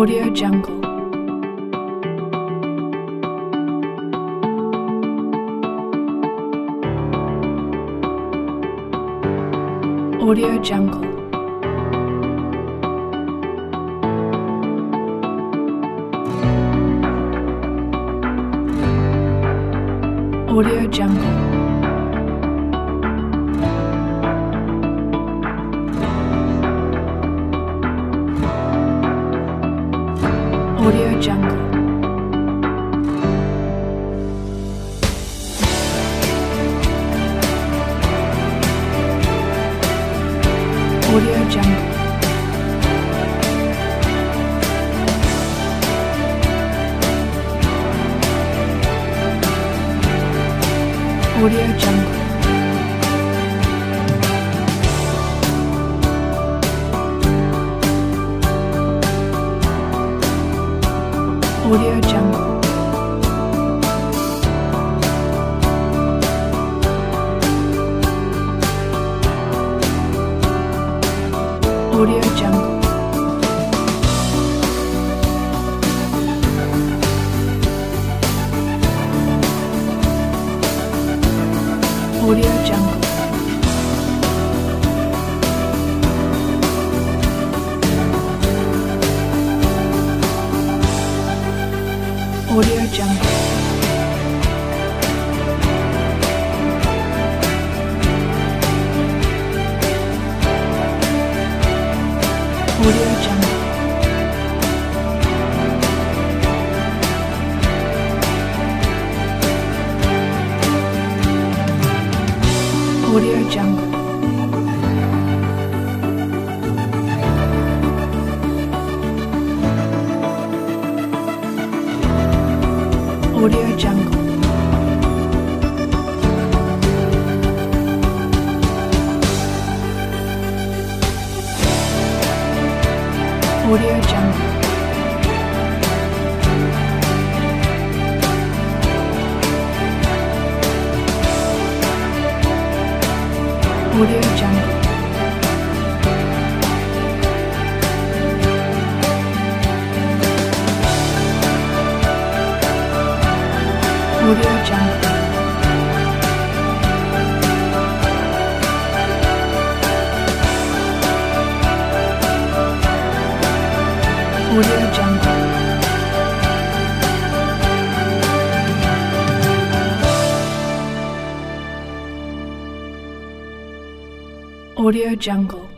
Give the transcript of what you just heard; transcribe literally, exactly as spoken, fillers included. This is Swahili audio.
Audio Jungle. Audio Jungle. Audio Jungle. Audio Jungle. Audio Jungle. Audio Jungle. Audio Jungle. Audio Jungle. Audio Jungle. Audio Jungle. Audio Jungle. Audio Jungle. Audio Jungle. Audio Jungle. Audio Jungle. Audio Jungle. Audio Jungle. Audio Jungle.